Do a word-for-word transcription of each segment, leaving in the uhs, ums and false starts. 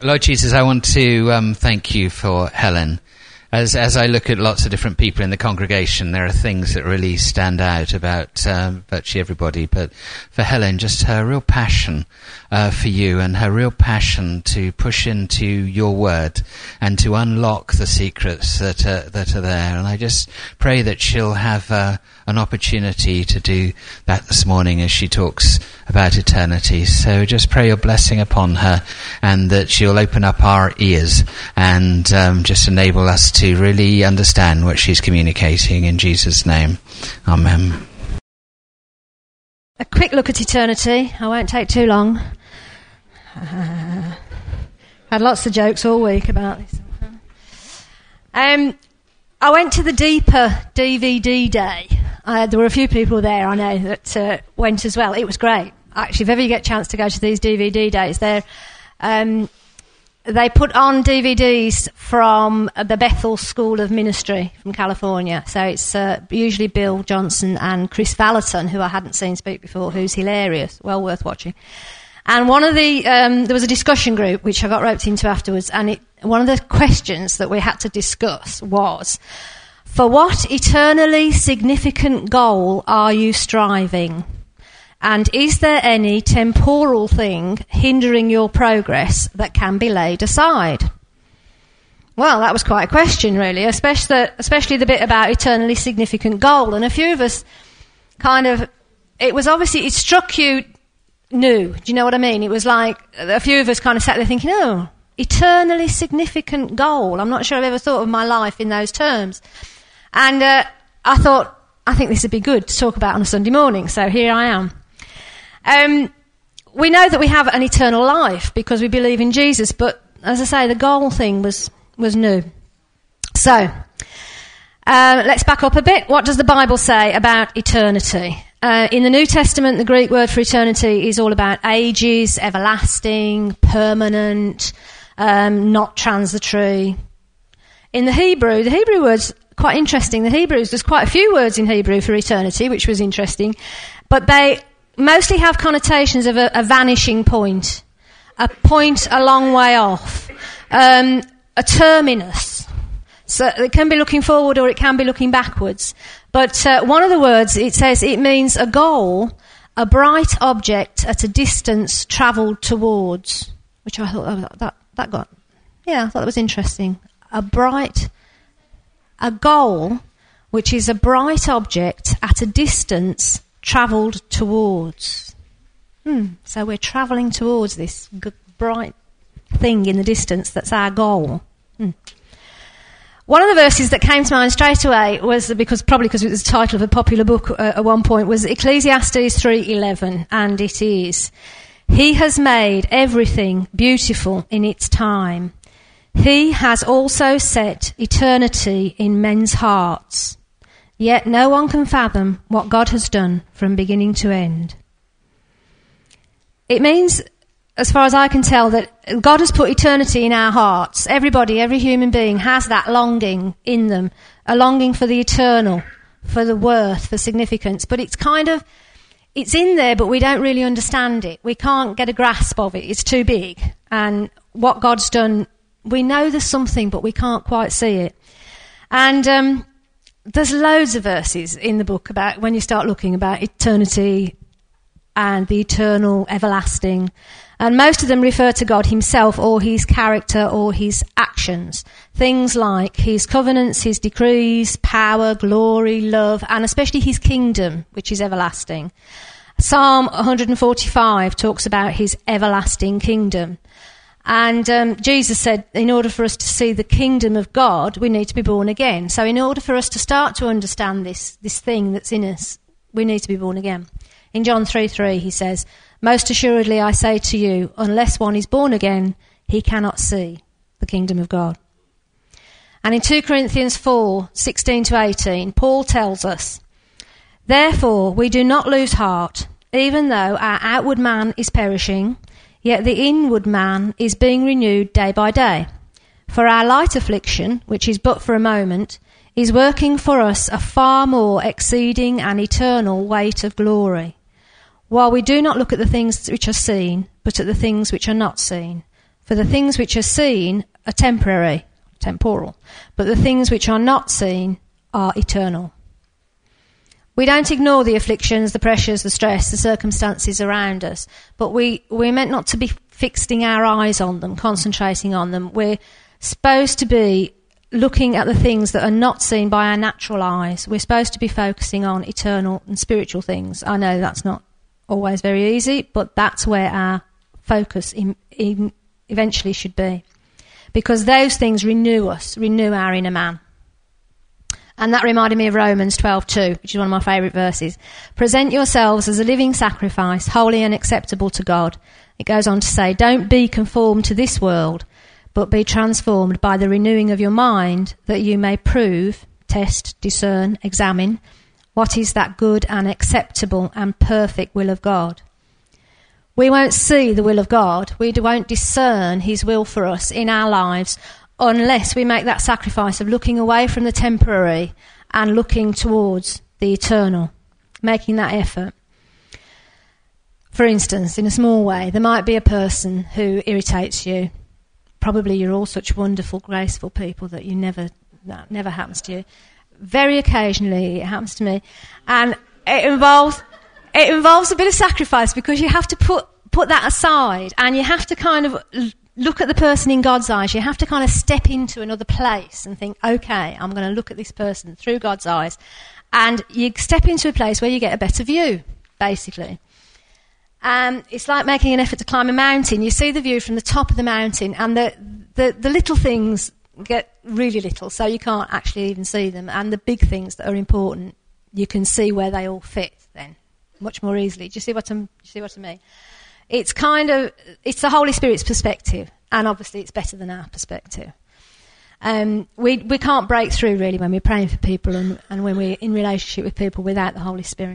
Lord Jesus, I want to um, thank you for Helen. As as I look at lots of different people in the congregation, there are things that really stand out about um, virtually everybody. But for Helen, just her real passion uh, for you and her real passion to push into your word and to unlock the secrets that are, that are there. And I just pray that she'll have uh, an opportunity to do that this morning as she talks about eternity. So just pray your blessing upon her, and that she'll open up our ears and um, just enable us to to really understand what she's communicating, in Jesus' name. Amen. A quick look at eternity. I won't take too long. Uh, had lots of jokes all week about this. Um, I went to the Deeper D V D day. Uh, there were a few people there, I know, that uh, went as well. It was great. Actually, if ever you get a chance to go to these D V D days, they're... Um, They put on D V Ds from the Bethel School of Ministry from California. So it's uh, usually Bill Johnson and Chris Valentin, who I hadn't seen speak before, who's hilarious, well worth watching. And one of the, um, there was a discussion group, which I got roped into afterwards, and it, one of the questions that we had to discuss was, for what eternally significant goal are you striving? And is there any temporal thing hindering your progress that can be laid aside? Well, that was quite a question, really, especially the, especially the bit about eternally significant goal. And a few of us kind of, it was obviously, it struck you new. Do you know what I mean? It was like, a few of us kind of sat there thinking, oh, eternally significant goal. I'm not sure I've ever thought of my life in those terms. And uh, I thought, I think this would be good to talk about on a Sunday morning, so here I am. Um, we know that we have an eternal life because we believe in Jesus, but as I say, the goal thing was, was new. So, uh, let's back up a bit. What does the Bible say about eternity? Uh, in the New Testament, the Greek word for eternity is all about ages, everlasting, permanent, um, not transitory. In the Hebrew, the Hebrew word's quite interesting. The Hebrews, there's quite a few words in Hebrew for eternity, which was interesting, but they mostly have connotations of a, a vanishing point, a point a long way off, um, a terminus. So it can be looking forward or it can be looking backwards. But uh, one of the words, it says it means a goal, a bright object at a distance travelled towards, which I thought that, that, that got, yeah, I thought that was interesting. A bright, a goal, which is a bright object at a distance travelled towards. Hmm. So we're travelling towards this g- bright thing in the distance that's our goal. Hmm. One of the verses that came to mind straight away was, because probably because it was the title of a popular book uh, at one point, was Ecclesiastes three eleven, and it is, He has made everything beautiful in its time. He has also set eternity in men's hearts. Yet no one can fathom what God has done from beginning to end. It means, as far as I can tell, that God has put eternity in our hearts. Everybody, every human being has that longing in them, a longing for the eternal, for the worth, for significance. But it's kind of, it's in there, but we don't really understand it. We can't get a grasp of it. It's too big. And what God's done, we know there's something, but we can't quite see it. And um there's loads of verses in the book about, when you start looking about eternity and the eternal, everlasting, and most of them refer to God himself or his character or his actions. Things like his covenants, his decrees, power, glory, love, and especially his kingdom, which is everlasting. Psalm one forty-five talks about his everlasting kingdom. And um, Jesus said, in order for us to see the kingdom of God, we need to be born again. So in order for us to start to understand this, this thing that's in us, we need to be born again. In John three three, he says, most assuredly I say to you, unless one is born again, he cannot see the kingdom of God. And in two Corinthians four sixteen to eighteen, Paul tells us, therefore we do not lose heart, even though our outward man is perishing, yet the inward man is being renewed day by day. For our light affliction, which is but for a moment, is working for us a far more exceeding and eternal weight of glory. While we do not look at the things which are seen, but at the things which are not seen. For the things which are seen are temporary, temporal, but the things which are not seen are eternal. We don't ignore the afflictions, the pressures, the stress, the circumstances around us, but we, we're meant not to be fixing our eyes on them, concentrating on them. We're supposed to be looking at the things that are not seen by our natural eyes. We're supposed to be focusing on eternal and spiritual things. I know that's not always very easy, but that's where our focus in, in eventually should be. Because those things renew us, renew our inner man. And that reminded me of Romans twelve two, which is one of my favourite verses. Present yourselves as a living sacrifice, holy and acceptable to God. It goes on to say, don't be conformed to this world, but be transformed by the renewing of your mind, that you may prove, test, discern, examine, what is that good and acceptable and perfect will of God. We won't see the will of God, we won't discern his will for us in our lives unless we make that sacrifice of looking away from the temporary and looking towards the eternal, making that effort. For instance, in a small way, there might be a person who irritates you. Probably you're all such wonderful, graceful people that you never, that never happens to you. Very occasionally it happens to me. And it involves, it involves a bit of sacrifice, because you have to put, put that aside, and you have to kind of look at the person in God's eyes. You have to kind of step into another place and think, okay, I'm going to look at this person through God's eyes. And you step into a place where you get a better view, basically. Um, it's like making an effort to climb a mountain. You see the view from the top of the mountain, and the, the, the little things get really little, so you can't actually even see them. And the big things that are important, you can see where they all fit then, much more easily. Do you see what I'm, do you see what I mean? It's kind of, it's the Holy Spirit's perspective, and obviously it's better than our perspective. Um, we we can't break through really when we're praying for people and, and when we're in relationship with people without the Holy Spirit.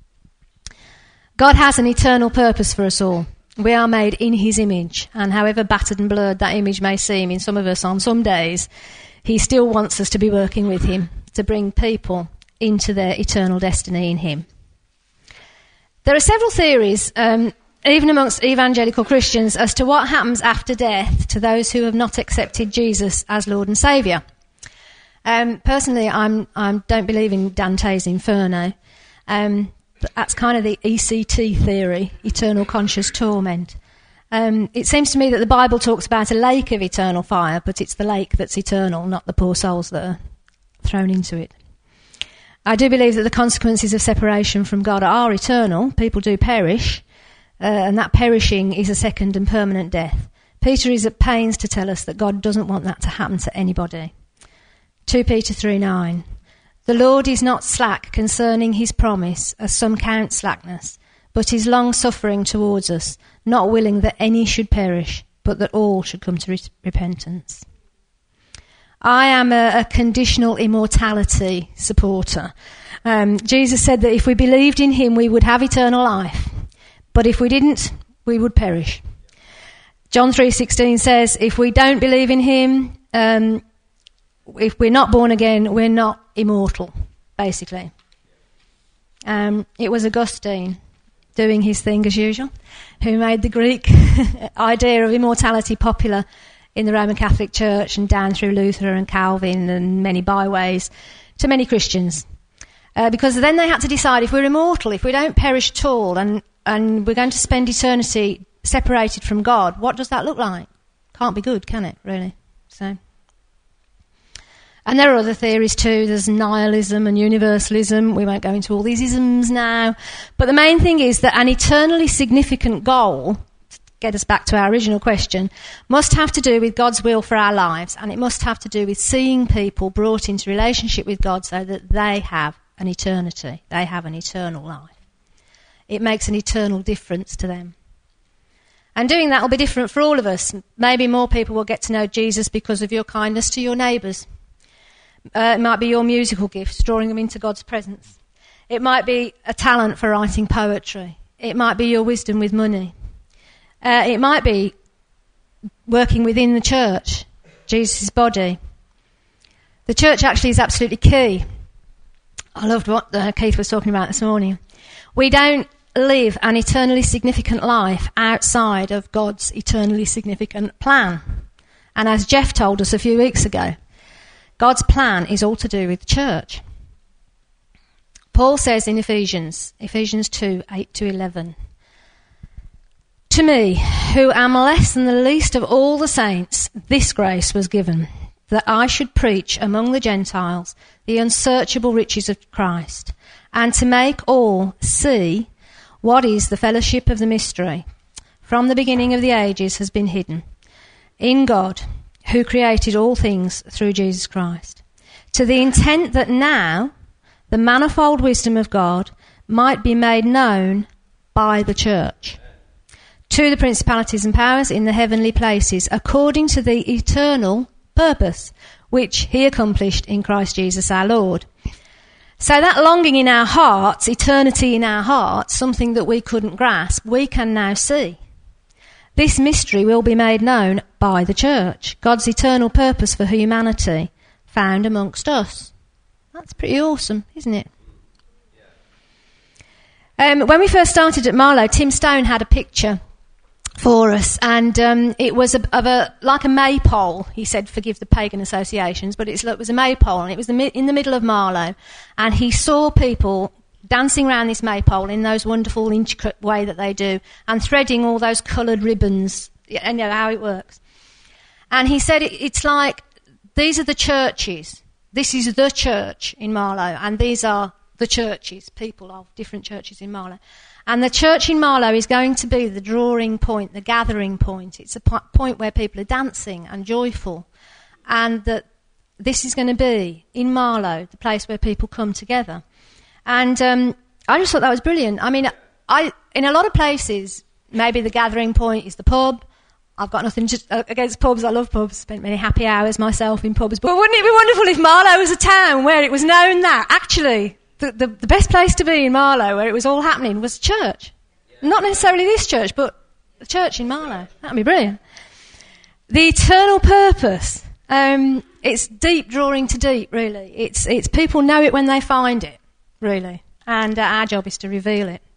God has an eternal purpose for us all. We are made in his image, and however battered and blurred that image may seem in some of us on some days, he still wants us to be working with him to bring people into their eternal destiny in him. There are several theories, um, even amongst evangelical Christians, as to what happens after death to those who have not accepted Jesus as Lord and Saviour. Um, personally, I'm, I don't believe in Dante's Inferno. Um, but that's kind of the E C T theory, eternal conscious torment. Um, it seems to me that the Bible talks about a lake of eternal fire, but it's the lake that's eternal, not the poor souls that are thrown into it. I do believe that the consequences of separation from God are eternal. People do perish. Uh, and that perishing is a second and permanent death. Peter is at pains to tell us that God doesn't want that to happen to anybody. Second Peter three nine. The Lord is not slack concerning his promise, as some count slackness, but is long-suffering towards us, not willing that any should perish, but that all should come to re- repentance. I am a, a conditional immortality supporter. Um, Jesus said that if we believed in him, we would have eternal life. But if we didn't, we would perish. John three sixteen says, if we don't believe in him, um, if we're not born again, we're not immortal, basically. Um, it was Augustine, doing his thing as usual, who made the Greek idea of immortality popular in the Roman Catholic Church and down through Luther and Calvin and many byways to many Christians. Uh, because then they had to decide, if we're immortal, if we don't perish at all, and and we're going to spend eternity separated from God, what does that look like? Can't be good, can it, really? So, and there are other theories too. There's nihilism and universalism. We won't go into all these isms now. But the main thing is that an eternally significant goal, to get us back to our original question, must have to do with God's will for our lives, and it must have to do with seeing people brought into relationship with God so that they have an eternity. They have an eternal life. It makes an eternal difference to them. And doing that will be different for all of us. Maybe more people will get to know Jesus because of your kindness to your neighbours. Uh, it might be your musical gifts, drawing them into God's presence. It might be a talent for writing poetry. It might be your wisdom with money. Uh, it might be working within the church, Jesus' body. The church actually is absolutely key. I loved what uh, Keith was talking about this morning. We don't live an eternally significant life outside of God's eternally significant plan. And as Jeff told us a few weeks ago, God's plan is all to do with the church. Paul says in Ephesians, Ephesians two, eight to eleven, "To me, who am less than the least of all the saints, this grace was given, that I should preach among the Gentiles the unsearchable riches of Christ, and to make all see what is the fellowship of the mystery, from the beginning of the ages has been hidden, in God, who created all things through Jesus Christ, to the intent that now the manifold wisdom of God might be made known by the church, to the principalities and powers in the heavenly places, according to the eternal purpose which he accomplished in Christ Jesus our Lord." So that longing in our hearts, eternity in our hearts, something that we couldn't grasp, we can now see. This mystery will be made known by the church, God's eternal purpose for humanity found amongst us. That's pretty awesome, isn't it? Um, when we first started at Marlow, Tim Stone had a picture for us, and um, it was a, of a like a maypole. He said, "Forgive the pagan associations," but it's, it was a maypole, and it was the, in the middle of Marlow, and he saw people dancing around this maypole in those wonderful, intricate way that they do, and threading all those coloured ribbons, and you know how it works. And he said, it, it's like, these are the churches. This is the church in Marlow, and these are the churches, people of different churches in Marlow. And the church in Marlow is going to be the drawing point, the gathering point. It's a po- point where people are dancing and joyful. And that this is going to be, in Marlow, the place where people come together. And um, I just thought that was brilliant. I mean, I in a lot of places, maybe the gathering point is the pub. I've got nothing to, against pubs. I love pubs. Spent many happy hours myself in pubs. But wouldn't it be wonderful if Marlow was a town where it was known that, actually, The, the, the best place to be in Marlow, where it was all happening, was church. Yeah. Not necessarily this church, but the church in Marlow. That would be brilliant. The eternal purpose. Um, it's deep drawing to deep, really. It's it's people know it when they find it, really. And uh, our job is to reveal it.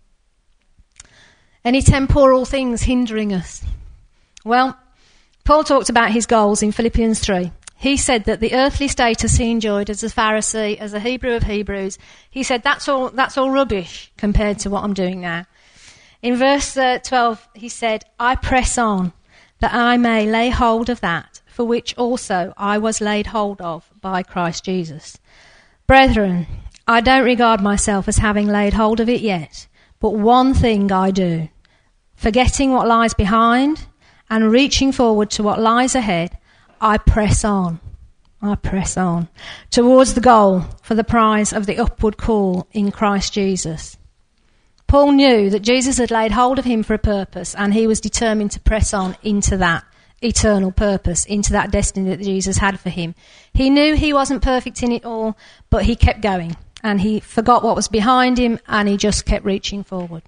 Any temporal things hindering us? Well, Paul talked about his goals in Philippians three. He said that the earthly status he enjoyed as a Pharisee, as a Hebrew of Hebrews, he said that's all that's all rubbish compared to what I'm doing now. In verse uh, twelve, he said, "I press on, that I may lay hold of that, for which also I was laid hold of by Christ Jesus. Brethren, I don't regard myself as having laid hold of it yet, but one thing I do, forgetting what lies behind and reaching forward to what lies ahead, I press on, I press on, towards the goal for the prize of the upward call in Christ Jesus." Paul knew that Jesus had laid hold of him for a purpose, and he was determined to press on into that eternal purpose, into that destiny that Jesus had for him. He knew he wasn't perfect in it all, but he kept going, and he forgot what was behind him, and he just kept reaching forward.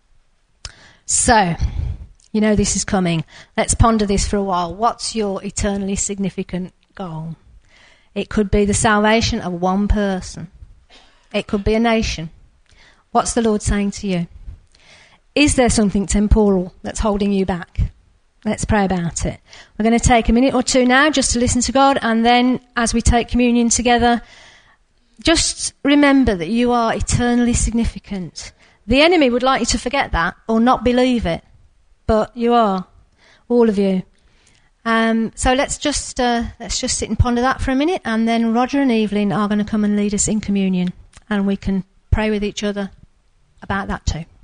So, you know this is coming. Let's ponder this for a while. What's your eternally significant goal? It could be the salvation of one person. It could be a nation. What's the Lord saying to you? Is there something temporal that's holding you back? Let's pray about it. We're going to take a minute or two now just to listen to God, and then as we take communion together, just remember that you are eternally significant. The enemy would like you to forget that or not believe it. But you are, all of you. Um, so let's just uh, let's just sit and ponder that for a minute, and then Roger and Evelyn are going to come and lead us in communion, and we can pray with each other about that too.